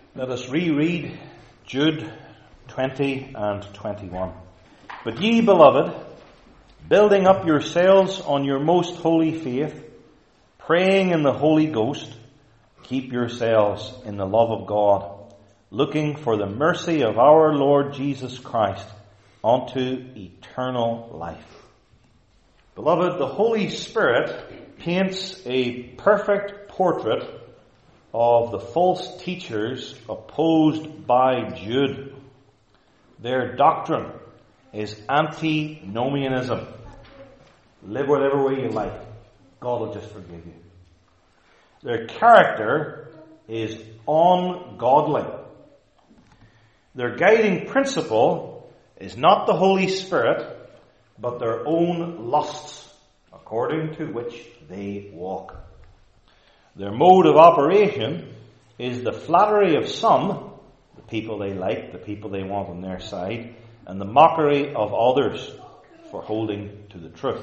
Let us reread Jude 20 and 21. But ye, beloved, building up yourselves on your most holy faith, praying in the Holy Ghost, keep yourselves in the love of God, looking for the mercy of our Lord Jesus Christ unto eternal life. Beloved, the Holy Spirit paints a perfect portrait of the false teachers opposed by Jude. Their doctrine is antinomianism. Live whatever way you like. God will just forgive you. Their character is ungodly. Their guiding principle is not the Holy Spirit, but their own lusts, according to which they walk. Their mode of operation is the flattery of some, the people they like, the people they want on their side, and the mockery of others for holding to the truth.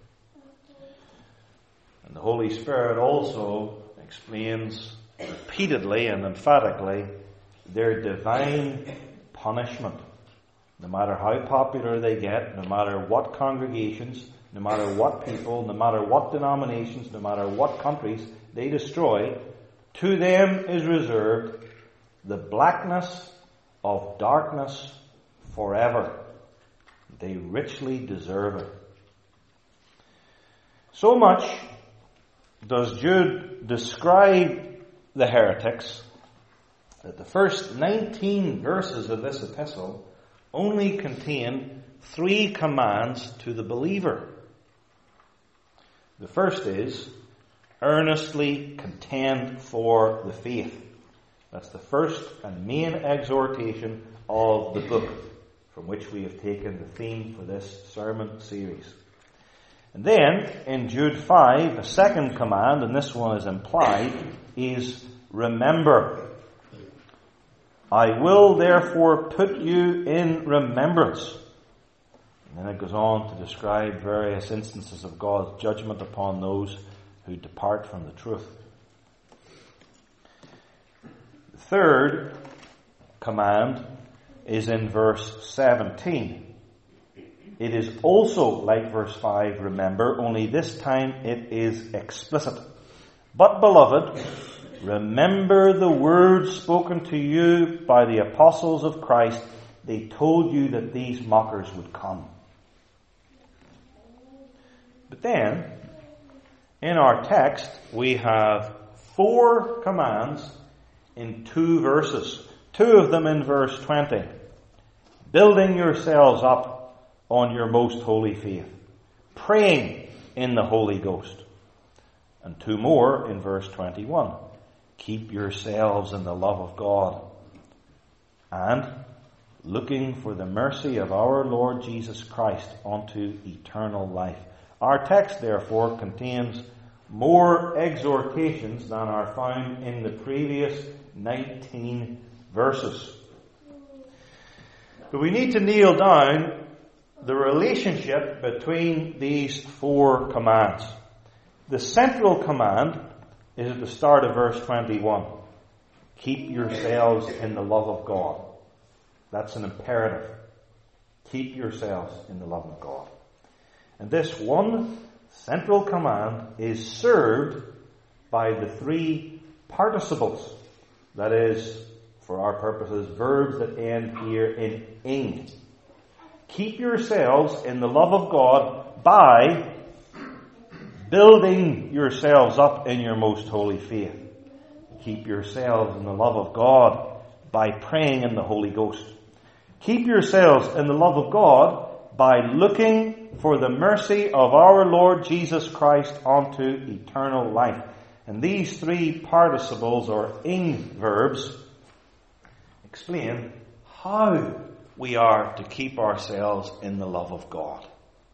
And the Holy Spirit also explains repeatedly and emphatically their divine punishment. No matter how popular they get, no matter what congregations, no matter what people, no matter what denominations, no matter what countries they destroy, to them is reserved the blackness of darkness forever. They richly deserve it. So much does Jude describe the heretics that the first 19 verses of this epistle only contain 3 commands to the believer. The first is, earnestly contend for the faith. That's the first and main exhortation of the book, from which we have taken the theme for this sermon series. And then, in Jude 5, the second command, and this one is implied, is remember. I will therefore put you in remembrance. And then it goes on to describe various instances of God's judgment upon those who depart from the truth. The third command is in verse 17. It is also like verse 5, remember, only this time it is explicit. But, beloved, remember the words spoken to you by the apostles of Christ. They told you that these mockers would come. But then, in our text, we have 4 commands in 2 verses. 2 of them in verse 20. Building yourselves up on your most holy faith. Praying in the Holy Ghost. And 2 more in verse 21. Keep yourselves in the love of God. And looking for the mercy of our Lord Jesus Christ unto eternal life. Our text, therefore, contains more exhortations than are found in the previous 19 verses. But we need to nail down the relationship between these 4 commands. The central command is at the start of verse 21. Keep yourselves in the love of God. That's an imperative. Keep yourselves in the love of God. And this one central command is served by the 3 participles. That is, for our purposes, verbs that end here in ing. Keep yourselves in the love of God by building yourselves up in your most holy faith. Keep yourselves in the love of God by praying in the Holy Ghost. Keep yourselves in the love of God by looking for the mercy of our Lord Jesus Christ unto eternal life. And these 3 participles, or ing verbs, explain how we are to keep ourselves in the love of God.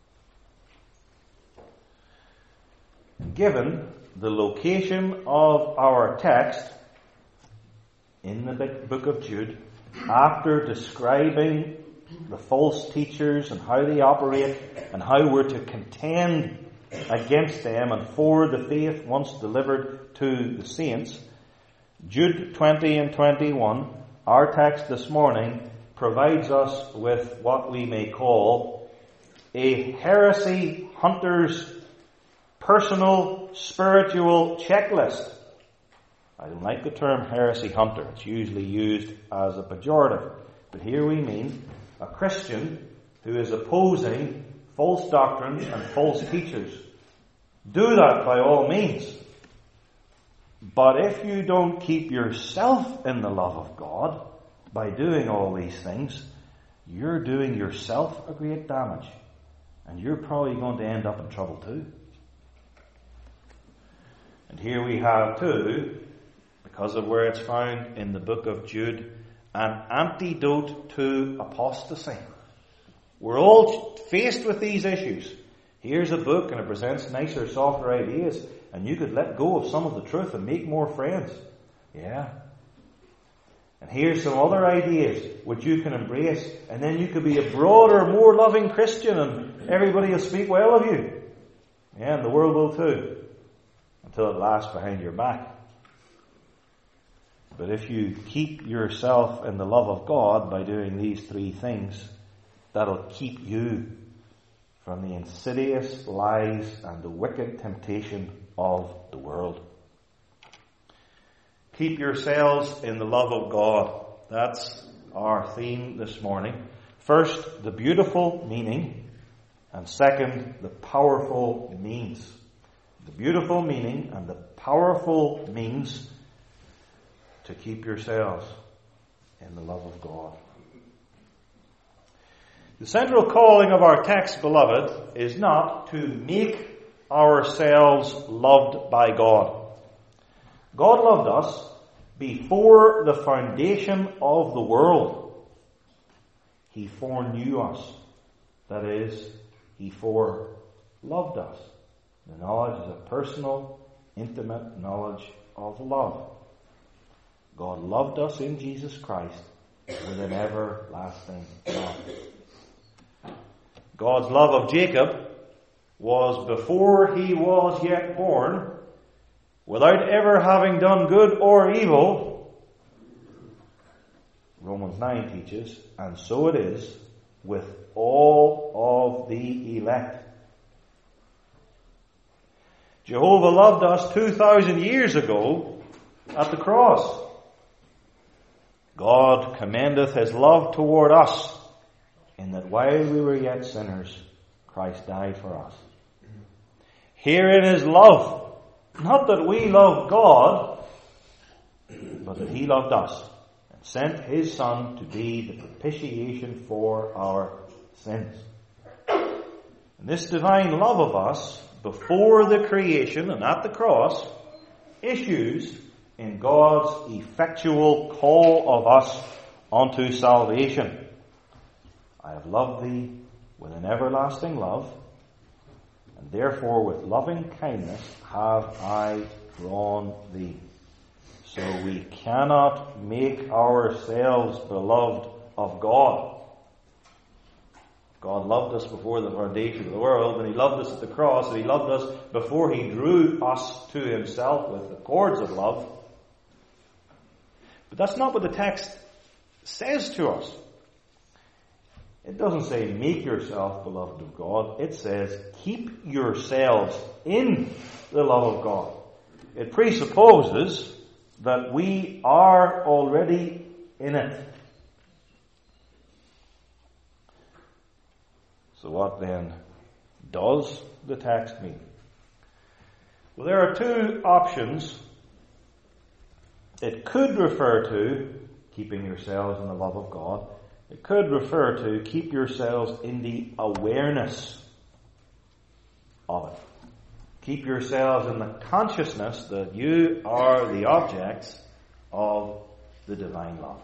Given the location of our text in the book of Jude, after describing the false teachers and how they operate and how we're to contend against them and for the faith once delivered to the saints, Jude 20 and 21, our text this morning, provides us with what we may call a heresy hunter's personal spiritual checklist. I don't like the term heresy hunter. It's usually used as a pejorative. But here we mean a Christian who is opposing false doctrines and false teachers. Do that by all means. But if you don't keep yourself in the love of God by doing all these things, you're doing yourself a great damage. And you're probably going to end up in trouble too. And here we have too, because of where it's found in the book of Jude, an antidote to apostasy. We're all faced with these issues. Here's a book and it presents nicer, softer ideas, and you could let go of some of the truth and make more friends. Yeah. And here's some other ideas which you can embrace, and then you could be a broader, more loving Christian, and everybody will speak well of you. Yeah, and the world will too, until it laughs behind your back. But if you keep yourself in the love of God by doing these three things, that'll keep you from the insidious lies and the wicked temptation of the world. Keep yourselves in the love of God. That's our theme this morning. First, the beautiful meaning, and second, the powerful means. The beautiful meaning and the powerful means to keep yourselves in the love of God. The central calling of our text, beloved, is not to make ourselves loved by God. God loved us before the foundation of the world. He foreknew us. That is, He foreloved us. The knowledge is a personal, intimate knowledge of love. God loved us in Jesus Christ with an everlasting love. God's love of Jacob was before he was yet born, without ever having done good or evil, Romans 9 teaches, and so it is with all of the elect. Jehovah loved us 2,000 years ago at the cross. God commendeth His love toward us, in that while we were yet sinners, Christ died for us. Herein is love, not that we loved God, but that He loved us, and sent His Son to be the propitiation for our sins. And this divine love of us, before the creation and at the cross, issues in God's effectual call of us unto salvation. I have loved thee with an everlasting love, and therefore with loving kindness have I drawn thee. So we cannot make ourselves beloved of God. God loved us before the foundation of the world, and He loved us at the cross, and He loved us before He drew us to Himself with the cords of love. But that's not what the text says to us. It doesn't say make yourself beloved of God. It says keep yourselves in the love of God. It presupposes that we are already in it. So what then does the text mean? Well, there are two options. It could refer to keeping yourselves in the love of God. It could refer to keep yourselves in the awareness of it. Keep yourselves in the consciousness that you are the objects of the divine love.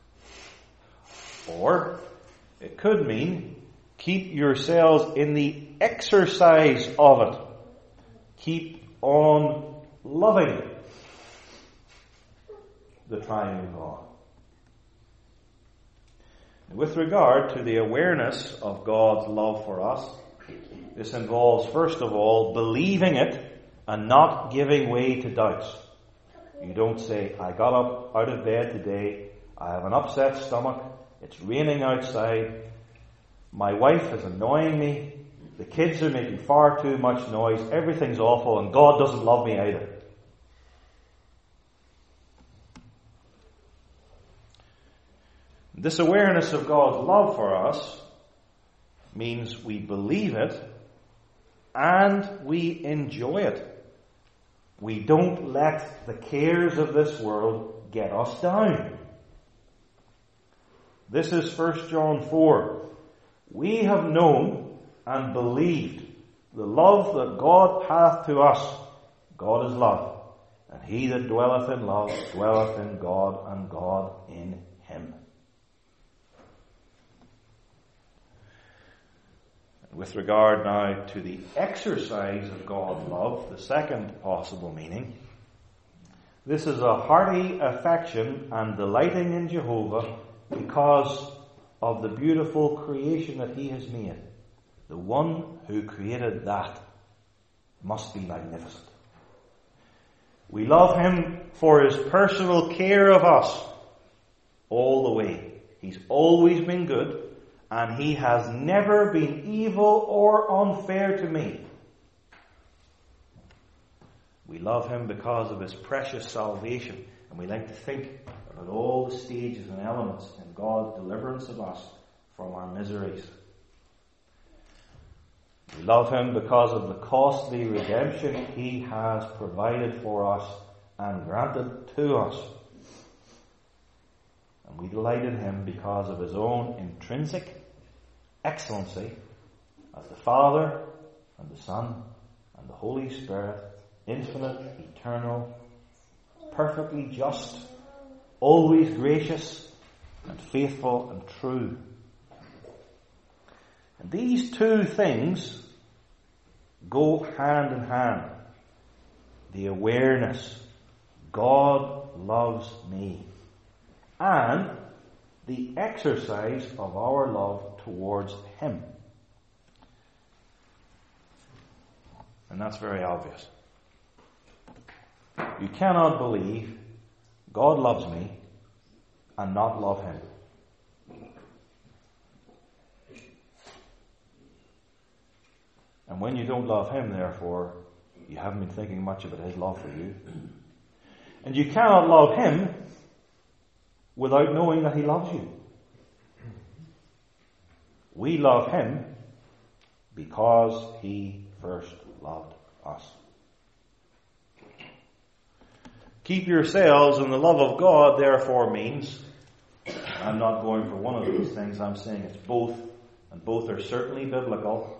Or it could mean keep yourselves in the exercise of it. Keep on loving the triune God. With regard to the awareness of God's love for us, this involves, first of all, believing it and not giving way to doubts. You don't say, I got up out of bed today, I have an upset stomach, it's raining outside, my wife is annoying me, the kids are making far too much noise, everything's awful, and God doesn't love me either. This awareness of God's love for us means we believe it and we enjoy it. We don't let the cares of this world get us down. This is 1 John 4. We have known and believed the love that God hath to us. God is love, and he that dwelleth in love dwelleth in God, and God in him. With regard now to the exercise of God's love, the second possible meaning, this is a hearty affection and delighting in Jehovah because of the beautiful creation that he has made. The one who created that must be magnificent. We love him for his personal care of us all the way. He's always been good, and he has never been evil or unfair to me. We love him because of his precious salvation, and we like to think about all the stages and elements in God's deliverance of us from our miseries. We love him because of the costly redemption he has provided for us and granted to us. And we delight in him because of his own intrinsic excellency as the Father and the Son and the Holy Spirit, infinite, eternal, perfectly just, always gracious and faithful and true. And these two things go hand in hand. The awareness, God loves me, and the exercise of our love towards him. And that's very obvious. You cannot believe God loves me and not love him. And when you don't love him, therefore, you haven't been thinking much about his love for you. And you cannot love him without knowing that he loves you. We love him because he first loved us. Keep yourselves in the love of God, therefore, means, I'm not going for one of these things, I'm saying it's both, and both are certainly biblical.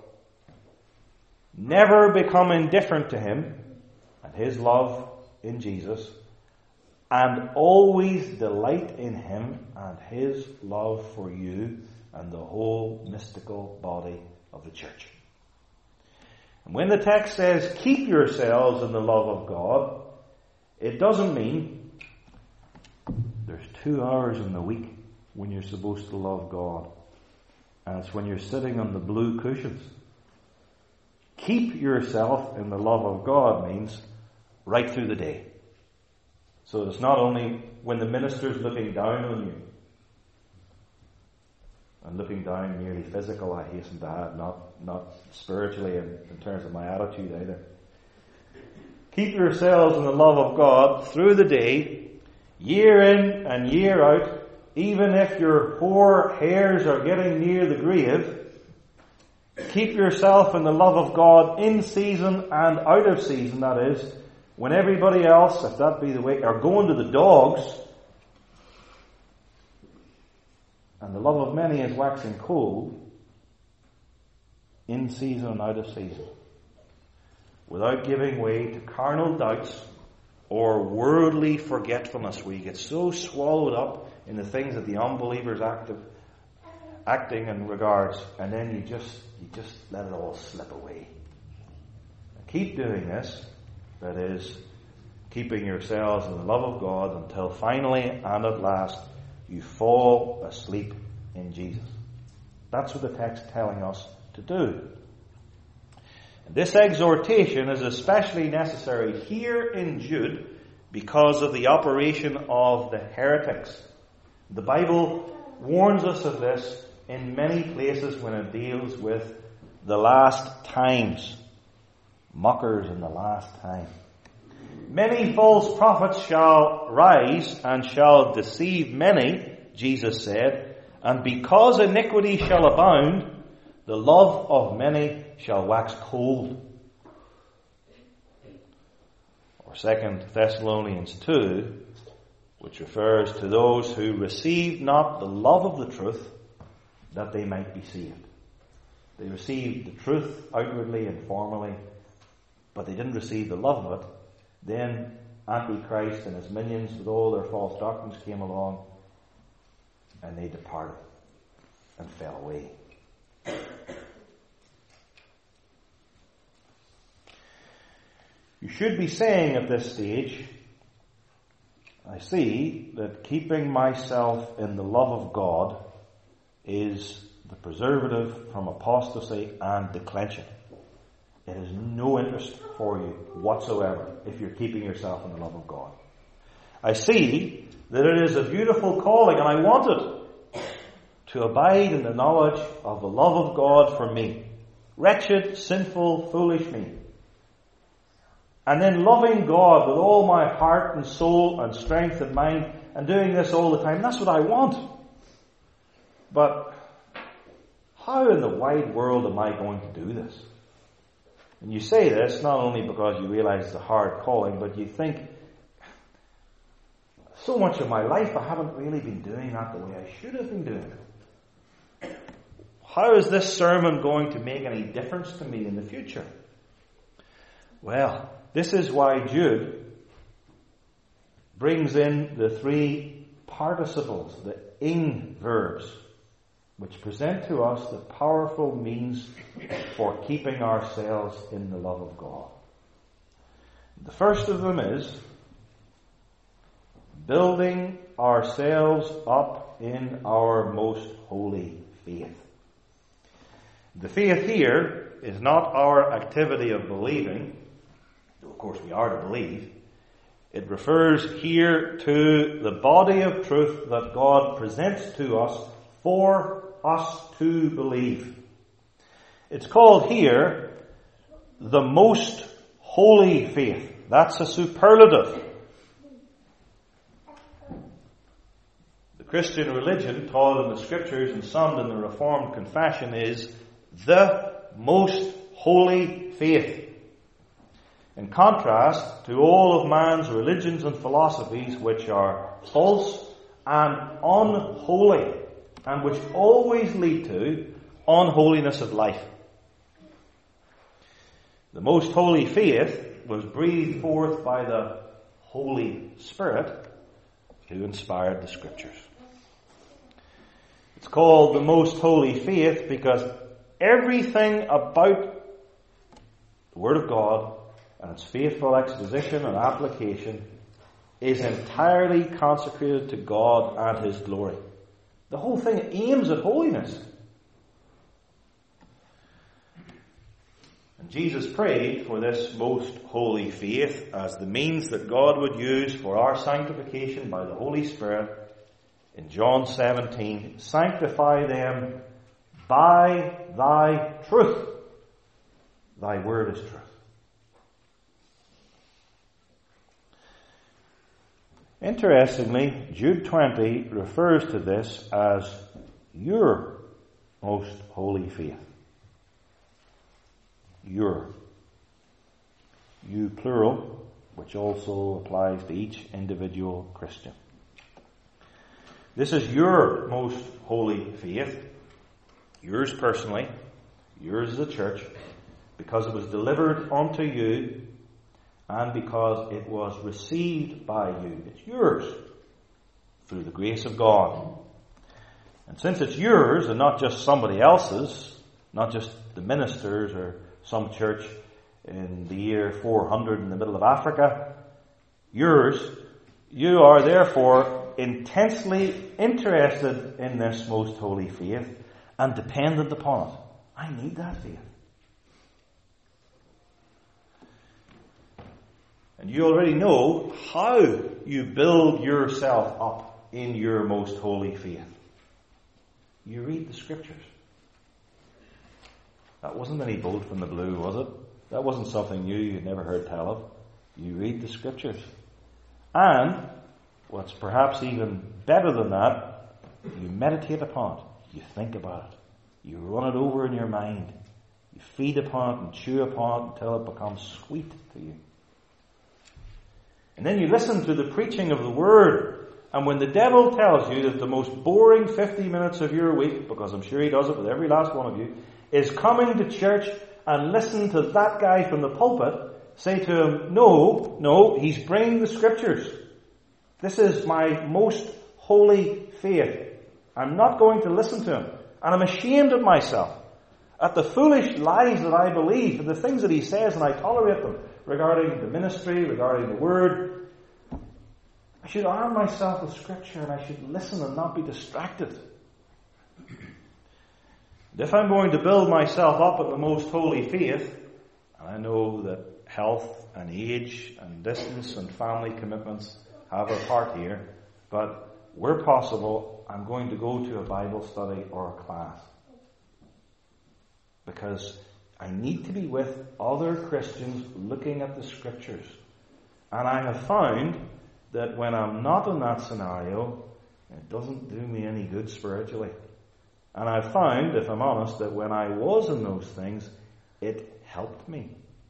Never become indifferent to him and his love in Jesus, and always delight in him and his love for you and the whole mystical body of the church. And when the text says, keep yourselves in the love of God, it doesn't mean there's 2 hours in the week when you're supposed to love God, and it's when you're sitting on the blue cushions. Keep yourself in the love of God means right through the day. So it's not only when the minister's looking down on you, and looking down merely physical, I hasten to add, not spiritually in terms of my attitude either. Keep yourselves in the love of God through the day, year in and year out, even if your poor hairs are getting near the grave. Keep yourself in the love of God in season and out of season, that is, when everybody else, if that be the way, are going to the dogs, and the love of many is waxing cold, in season and out of season, without giving way to carnal doubts or worldly forgetfulness, where you get so swallowed up in the things that the unbelievers acting in regards, and then you just let it all slip away. Keep doing this, that is, keeping yourselves in the love of God until finally and at last you fall asleep in Jesus. That's what the text is telling us to do. And this exhortation is especially necessary here in Jude because of the operation of the heretics. The Bible warns us of this in many places when it deals with the last times. Mockers in the last time. Many false prophets shall rise and shall deceive many, Jesus said, and because iniquity shall abound, the love of many shall wax cold. Or 2 Thessalonians 2, which refers to those who received not the love of the truth, that they might be saved. They received the truth outwardly and formally, but they didn't receive the love of it. Then Antichrist and his minions with all their false doctrines came along, and they departed and fell away. You should be saying at this stage, I see that keeping myself in the love of God is the preservative from apostasy and declension. It has no interest for you whatsoever if you're keeping yourself in the love of God. I see that it is a beautiful calling, and I want it to abide in the knowledge of the love of God for me. Wretched, sinful, foolish me. And then loving God with all my heart and soul and strength and mind and doing this all the time. That's what I want. But how in the wide world am I going to do this? And you say this not only because you realize it's a hard calling, but you think, so much of my life I haven't really been doing that the way I should have been doing it. How is this sermon going to make any difference to me in the future? Well, this is why Jude brings in the three participles, the ing verbs, which present to us the powerful means for keeping ourselves in the love of God. The first of them is building ourselves up in our most holy faith. The faith here is not our activity of believing, though of course we are to believe. It refers here to the body of truth that God presents to us for us to believe. It's called here the most holy faith. That's a superlative. The Christian religion taught in the Scriptures and summed in the Reformed Confession is the most holy faith. In contrast to all of man's religions and philosophies, which are false and unholy, and which always lead to unholiness of life. The most holy faith was breathed forth by the Holy Spirit who inspired the Scriptures. It's called the most holy faith because everything about the Word of God and its faithful exposition and application is entirely consecrated to God and His glory. The whole thing aims at holiness. And Jesus prayed for this most holy faith as the means that God would use for our sanctification by the Holy Spirit. In John 17, sanctify them by thy truth. Thy word is truth. Interestingly, Jude 20 refers to this as your most holy faith. Your. You plural, which also applies to each individual Christian. This is your most holy faith. Yours personally. Yours as a church. Because it was delivered unto you and because it was received by you. It's yours through the grace of God. And since it's yours and not just somebody else's, not just the ministers or some church in the year 400 in the middle of Africa, yours, you are therefore intensely interested in this most holy faith and dependent upon it. I need that faith. And you already know how you build yourself up in your most holy faith. You read the Scriptures. That wasn't any bolt from the blue, was it? That wasn't something new you'd never heard tell of. You read the Scriptures. And, what's perhaps even better than that, you meditate upon it. You think about it. You run it over in your mind. You feed upon it and chew upon it until it becomes sweet to you. And then you listen to the preaching of the Word. And when the devil tells you that the most boring 50 minutes of your week, because I'm sure he does it with every last one of you, is coming to church and listen to that guy from the pulpit, say to him, no, he's bringing the Scriptures. This is my most holy faith. I'm not going to listen to him. And I'm ashamed of myself, at the foolish lies that I believe, and the things that he says, and I tolerate them, regarding the ministry, regarding the Word. I should arm myself with Scripture, and I should listen and not be distracted. And if I'm going to build myself up in the most holy faith, and I know that health and age and distance and family commitments have a part here, but where possible, I'm going to go to a Bible study or a class. Because I need to be with other Christians looking at the Scriptures. And I have found that when I'm not in that scenario, it doesn't do me any good spiritually. And I've found, if I'm honest, that when I was in those things, it helped me.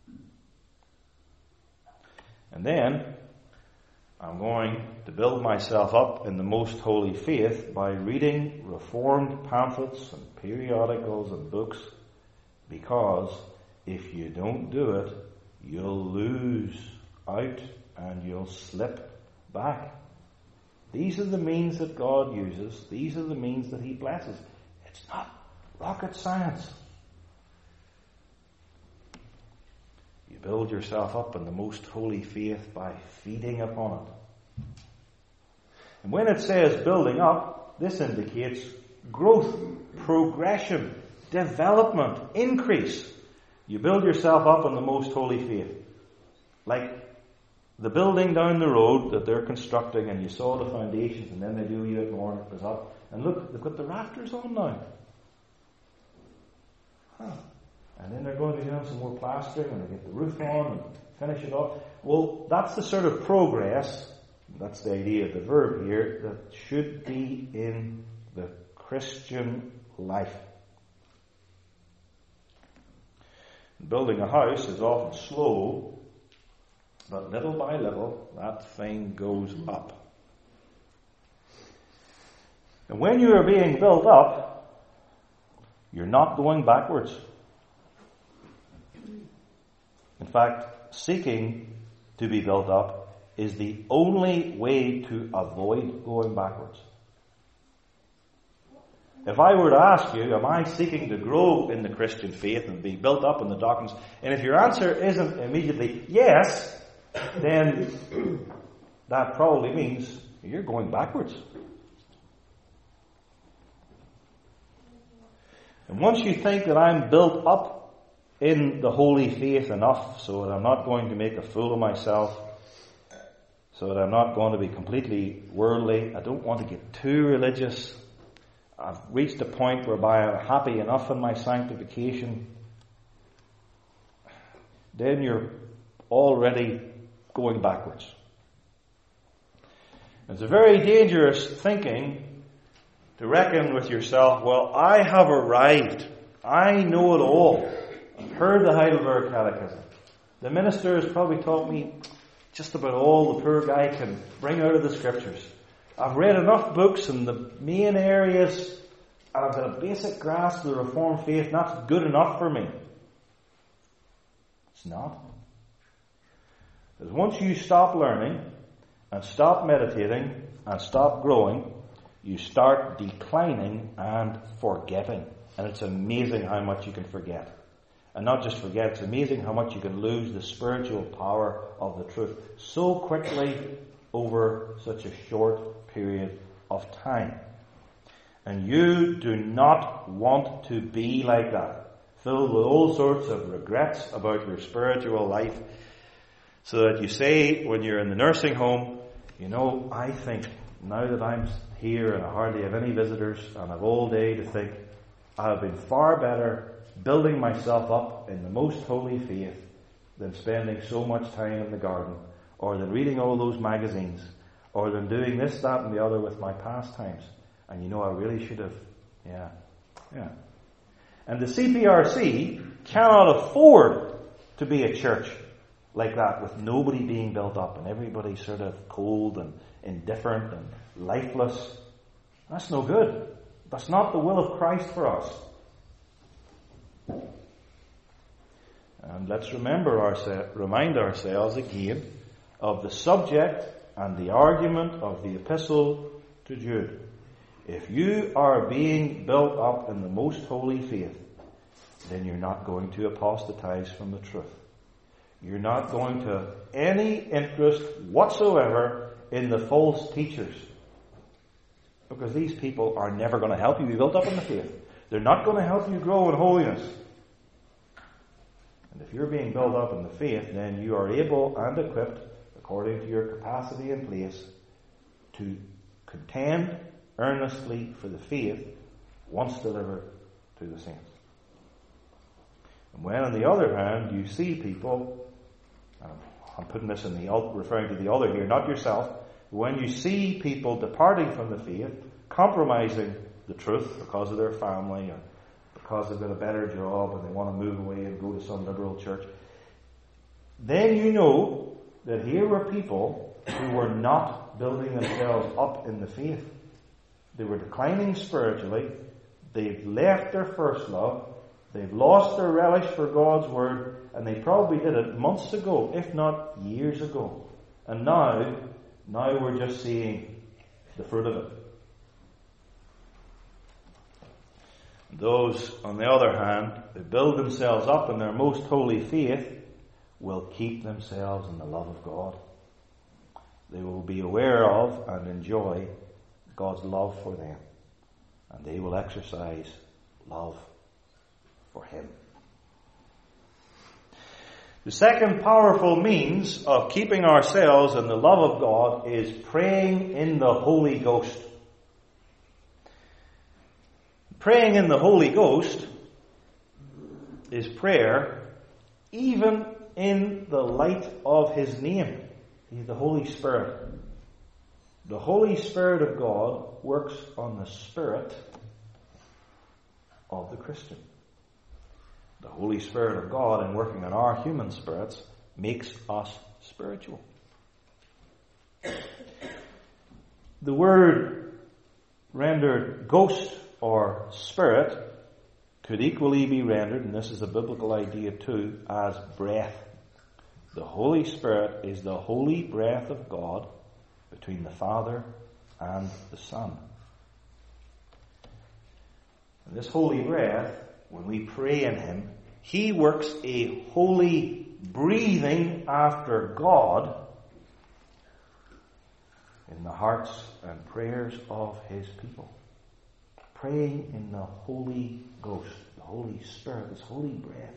And then, I'm going to build myself up in the most holy faith by reading Reformed pamphlets and periodicals and books, because if you don't do it, you'll lose out and you'll slip back. These are the means that God uses. These are the means that He blesses. It's not rocket science. You build yourself up in the most holy faith by feeding upon it. And when it says building up, this indicates growth, progression, development, increase. You build yourself up in the most holy faith. Like the building down the road that they're constructing, and you saw the foundations, and then they do a bit more and it goes up. And look, they've got the rafters on now. And then they're going to be doing some more plastering, and they get the roof on and finish it off. Well, that's the sort of progress, that's the idea of the verb here, that should be in the Christian life. Building a house is often slow, but little by little, that thing goes up. And when you are being built up, you're not going backwards. In fact, seeking to be built up is the only way to avoid going backwards. If I were to ask you, am I seeking to grow in the Christian faith and be built up in the doctrines? And if your answer isn't immediately yes, then that probably means you're going backwards. And once you think that I'm built up in the holy faith enough so that I'm not going to make a fool of myself, so that I'm not going to be completely worldly, I don't want to get too religious, I've reached a point whereby I'm happy enough in my sanctification, then you're already going backwards. It's a very dangerous thinking to reckon with yourself, well, I have arrived. I know it all. I've heard the Heidelberg Catechism. The minister has probably taught me just about all the poor guy can bring out of the Scriptures. I've read enough books in the main areas, and I've got a basic grasp of the Reformed faith, and that's good enough for me. It's not. Because once you stop learning, and stop meditating, and stop growing, you start declining and forgetting. And it's amazing how much you can forget. And not just forget, it's amazing how much you can lose the spiritual power of the truth so quickly over such a short period of time. And you do not want to be like that, filled with all sorts of regrets about your spiritual life, So that you say when you're in the nursing home, you know, I think now that I'm here and I hardly have any visitors and I've all day to think, I have been far better building myself up in the most holy faith than spending so much time in the garden, or than reading all those magazines, or than doing this, that and the other with my pastimes. And you know, I really should have. Yeah. And the CPRC cannot afford to be a church like that, with nobody being built up and everybody sort of cold and indifferent and lifeless. That's no good. That's not the will of Christ for us. And let's remind ourselves again of the subject and the argument of the epistle to Jude. If you are being built up in the most holy faith, then you're not going to apostatize from the truth. You're not going to have any interest whatsoever in the false teachers. Because these people are never going to help you be built up in the faith. They're not going to help you grow in holiness. And if you're being built up in the faith, then you are able and equipped, according to your capacity and place, to contend earnestly for the faith once delivered to the saints. And when, on the other hand, you see people, I'm putting this in referring to the other here, not yourself, when you see people departing from the faith, compromising the truth because of their family or because they've got a better job and they want to move away and go to some liberal church, then you know that here were people who were not building themselves up in the faith. They were declining spiritually. They've left their first love. They've lost their relish for God's word, and they probably did it months ago, if not years ago. And now we're just seeing the fruit of it. Those, on the other hand, who build themselves up in their most holy faith will keep themselves in the love of God. They will be aware of and enjoy God's love for them. And they will exercise love for Him. The second powerful means of keeping ourselves in the love of God is praying in the Holy Ghost. Praying in the Holy Ghost is prayer even in the light of His name. He's the Holy Spirit. The Holy Spirit of God works on the spirit of the Christian. The Holy Spirit of God, in working on our human spirits, makes us spiritual. The word rendered ghost or spirit could equally be rendered, and this is a biblical idea too, as breath. The Holy Spirit is the holy breath of God between the Father and the Son. And this holy breath, when we pray in Him, He works a holy breathing after God in the hearts and prayers of His people. Praying in the Holy Ghost, the Holy Spirit, this holy breath.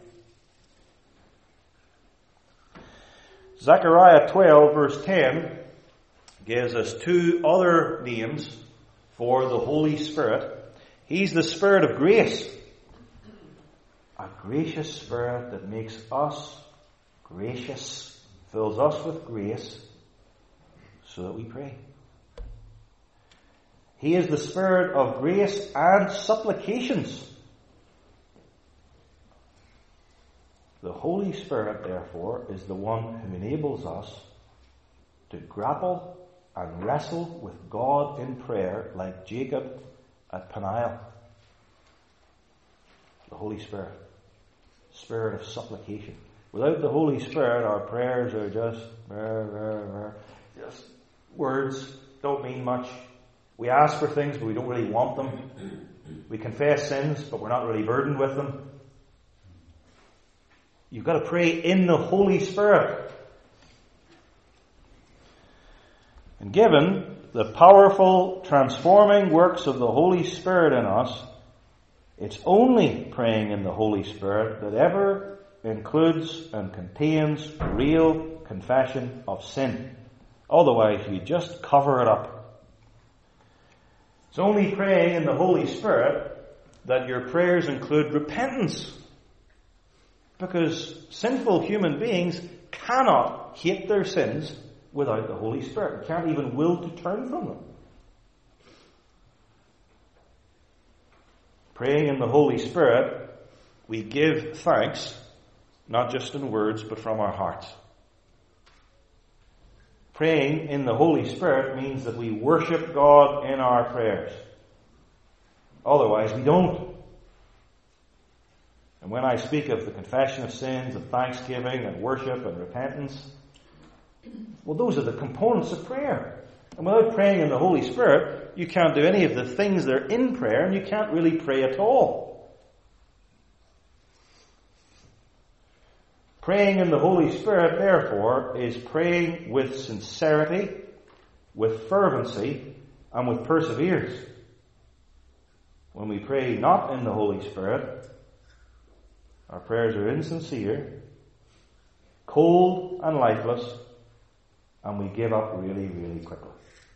Zechariah 12 verse 10 gives us two other names for the Holy Spirit. He's the Spirit of grace. A gracious Spirit that makes us gracious, fills us with grace so that we pray. He is the Spirit of grace and supplications. The Holy Spirit, therefore, is the one who enables us to grapple and wrestle with God in prayer like Jacob at Peniel. The Holy Spirit. Spirit of supplication. Without the Holy Spirit, our prayers are just words, don't mean much. We ask for things, but we don't really want them. We confess sins, but we're not really burdened with them. You've got to pray in the Holy Spirit. And given the powerful transforming works of the Holy Spirit in us, it's only praying in the Holy Spirit that ever includes and contains real confession of sin. Otherwise, you just cover it up. It's only praying in the Holy Spirit that your prayers include repentance. Because sinful human beings cannot hate their sins without the Holy Spirit. Can't even will to turn from them. Praying in the Holy Spirit, we give thanks, not just in words, but from our hearts. Praying in the Holy Spirit means that we worship God in our prayers. Otherwise, we don't. And when I speak of the confession of sins and thanksgiving and worship and repentance, well, those are the components of prayer. And without praying in the Holy Spirit, you can't do any of the things that are in prayer, and you can't really pray at all. Praying in the Holy Spirit, therefore, is praying with sincerity, with fervency, and with perseverance. When we pray not in the Holy Spirit, our prayers are insincere, cold and lifeless, and we give up really, really quickly.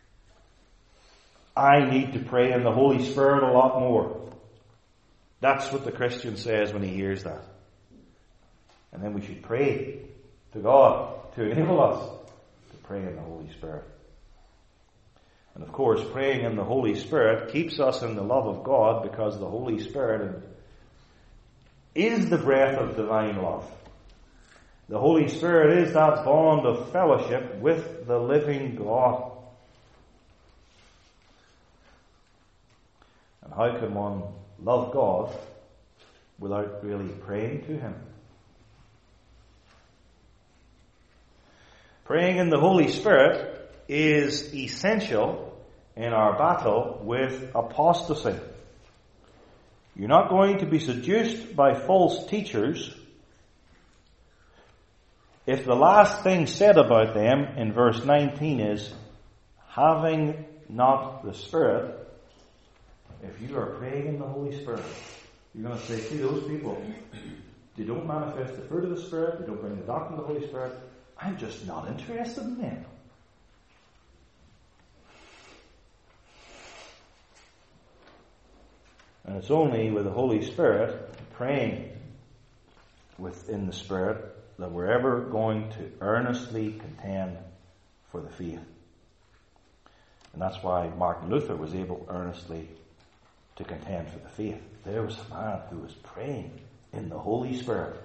I need to pray in the Holy Spirit a lot more. That's what the Christian says when he hears that. And then we should pray to God to enable us to pray in the Holy Spirit. And of course, praying in the Holy Spirit keeps us in the love of God, because the Holy Spirit is the breath of divine love. The Holy Spirit is that bond of fellowship with the living God. And how can one love God without really praying to Him? Praying in the Holy Spirit is essential in our battle with apostasy. You're not going to be seduced by false teachers if the last thing said about them in verse 19 is, having not the Spirit. If you are praying in the Holy Spirit, you're going to say, see, those people, they don't manifest the fruit of the Spirit, they don't bring the doctrine of the Holy Spirit. I'm just not interested in them. And it's only with the Holy Spirit, praying within the Spirit, that we're ever going to earnestly contend for the faith. And that's why Martin Luther was able earnestly to contend for the faith. There was a man who was praying in the Holy Spirit.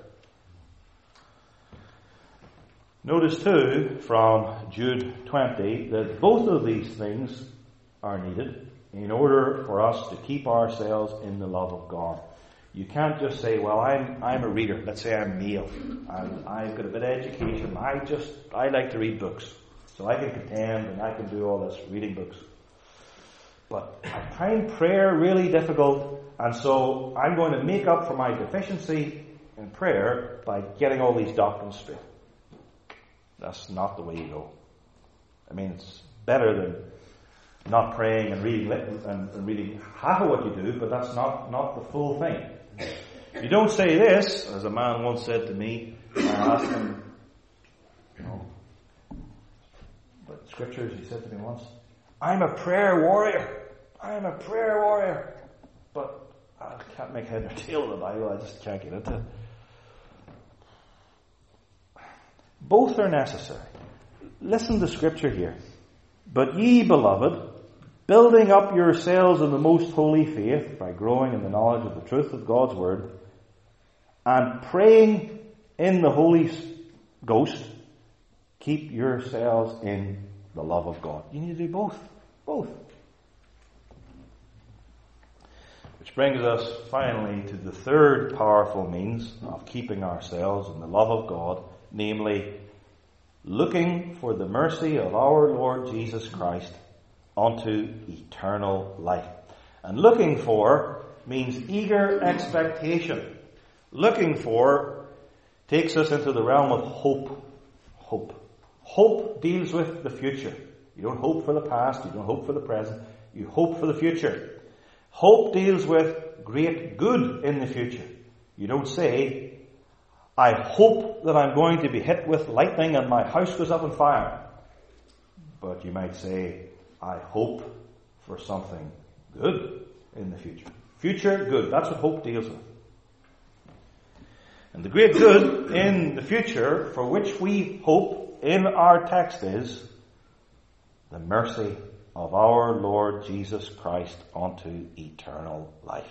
Notice too, from Jude 20, that both of these things are needed in order for us to keep ourselves in the love of God. You can't just say, well, I'm a reader. Let's say I'm male. I've got a bit of education. I like to read books. So I can contend and I can do all this reading books. But I find prayer really difficult, and so I'm going to make up for my deficiency in prayer by getting all these doctrines straight. That's not the way you go. I mean, it's better than not praying and reading and reading half of what you do, but that's not the full thing. You don't say this, as a man once said to me. I asked him, about scriptures. He said to me once, I'm a prayer warrior. But I can't make head or tail of the Bible. I just can't get into it. Both are necessary. Listen to scripture here. But ye, beloved, building up yourselves in the most holy faith by growing in the knowledge of the truth of God's word, and praying in the Holy Ghost, keep yourselves in the love of God. You need to do both. Both. Which brings us finally to the third powerful means of keeping ourselves in the love of God, namely, looking for the mercy of our Lord Jesus Christ unto eternal life. And looking for means eager expectation. Looking for takes us into the realm of hope. Hope deals with the future. You don't hope for the past, you don't hope for the present, you hope for the future. Hope deals with great good in the future. You don't say, I hope that I'm going to be hit with lightning and my house goes up in fire. But you might say, I hope for something good in the future. Future good. That's what hope deals with. And the great good in the future for which we hope in our text is the mercy of our Lord Jesus Christ unto eternal life.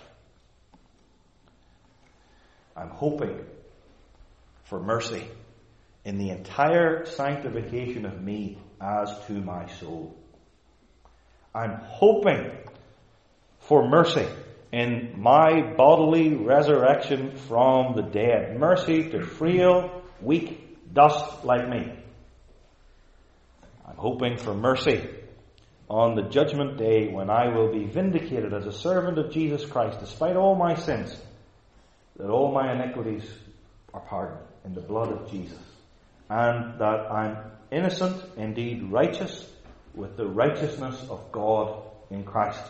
I'm hoping for mercy in the entire sanctification of me as to my soul. I'm hoping for mercy in my bodily resurrection from the dead. Mercy to frail, weak dust like me. I'm hoping for mercy on the judgment day when I will be vindicated as a servant of Jesus Christ, despite all my sins, that all my iniquities are pardoned in the blood of Jesus, and that I'm innocent, indeed righteous, with the righteousness of God in Christ.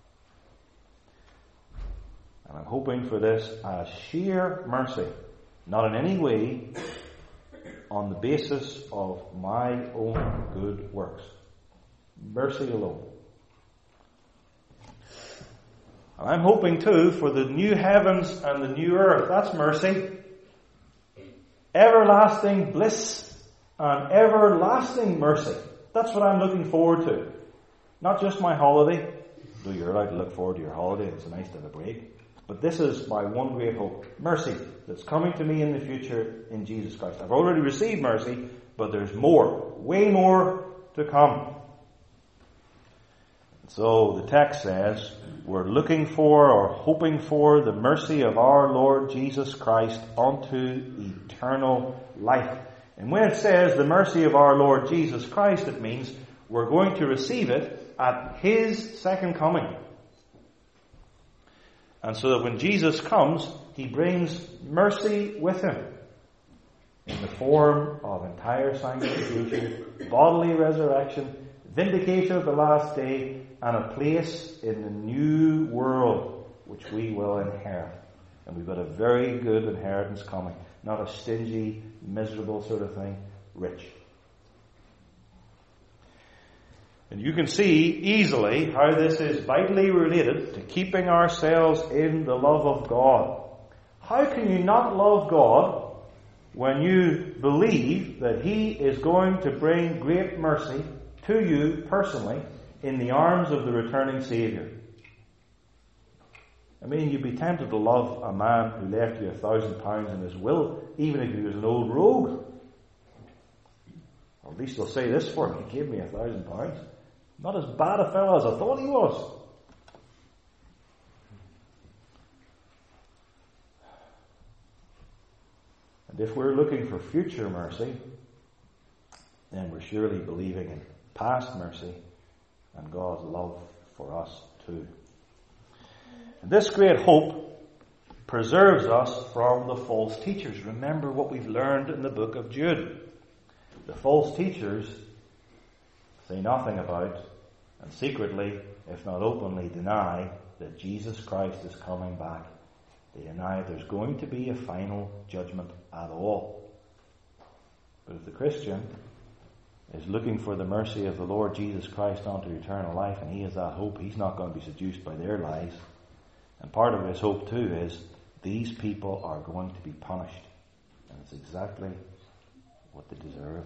And I'm hoping for this as sheer mercy, not in any way on the basis of my own good works. Mercy alone. And I'm hoping too for the new heavens and the new earth. That's mercy. Everlasting bliss and everlasting mercy. That's what I'm looking forward to. Not just my holiday. Though you're allowed to look forward to your holiday, it's nice to have a break. But this is my one great hope. Mercy that's coming to me in the future in Jesus Christ. I've already received mercy, but there's more. Way more to come. So the text says, we're looking for or hoping for the mercy of our Lord Jesus Christ unto eternal life. And when it says the mercy of our Lord Jesus Christ, it means we're going to receive it at His second coming. And so that when Jesus comes, He brings mercy with Him in the form of entire sanctification, bodily resurrection, vindication of the last day, and a place in the new world which we will inherit. And we've got a very good inheritance coming. Not a stingy, miserable sort of thing. Rich. And you can see easily how this is vitally related to keeping ourselves in the love of God. How can you not love God when you believe that He is going to bring great mercy to you personally in the arms of the returning Saviour? I mean, you'd be tempted to love a man who left you £1,000 in his will, even if he was an old rogue. Or at least they'll say this for him: he gave me £1,000. Not as bad a fellow as I thought he was. And if we're looking for future mercy, then we're surely believing in past mercy and God's love for us too. And this great hope preserves us from the false teachers. Remember what we've learned in the book of Jude. The false teachers say nothing about and secretly, if not openly, deny that Jesus Christ is coming back. They deny there's going to be a final judgment at all. But if the Christian is looking for the mercy of the Lord Jesus Christ unto eternal life, and he has that hope, he's not going to be seduced by their lies. And part of his hope too is these people are going to be punished. And it's exactly what they deserve.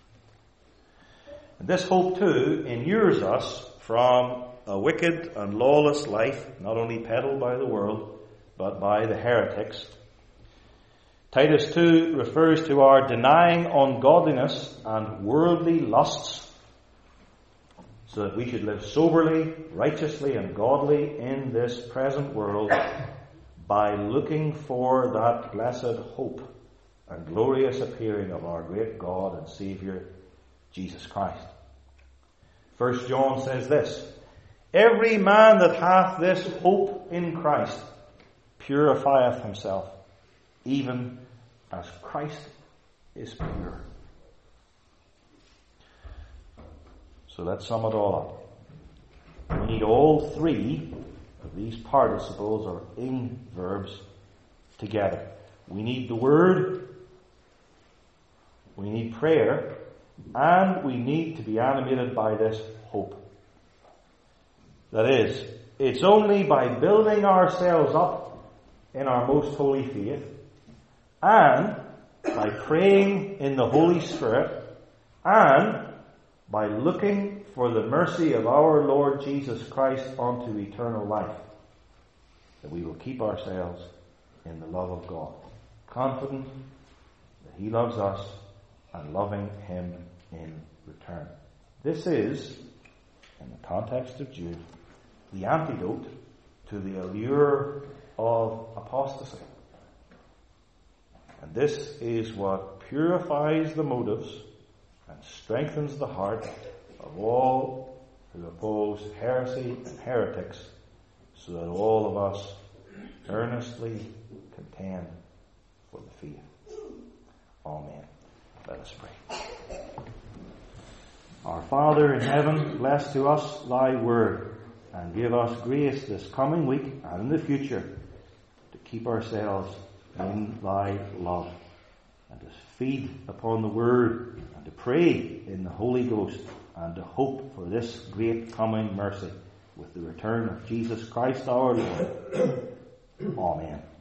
And this hope too inures us from a wicked and lawless life, not only peddled by the world, but by the heretics. Titus 2 refers to our denying ungodliness and worldly lusts, so that we should live soberly, righteously, and godly in this present world by looking for that blessed hope and glorious appearing of our great God and Saviour, Jesus Christ. 1 John says this: every man that hath this hope in Christ purifieth himself, even as Christ is pure. So let's sum it all up. We need all three of these participles or ing verbs together. We need the Word we need prayer, and we need to be animated by this hope. That is, it's only by building ourselves up in our most holy faith, and by praying in the Holy Spirit, and by looking for the mercy of our Lord Jesus Christ unto eternal life, that we will keep ourselves in the love of God, confident that He loves us and loving Him in return. This is, in the context of Jude, the antidote to the allure of apostasy. And this is what purifies the motives and strengthens the heart of all who oppose heresy and heretics, so that all of us earnestly contend for the faith. Amen. Let us pray. Our Father in heaven, bless to us thy word, and give us grace this coming week and in the future to keep ourselves in thy love, and to feed upon the word, and to pray in the Holy Ghost, and to hope for this great coming mercy with the return of Jesus Christ our Lord. Amen.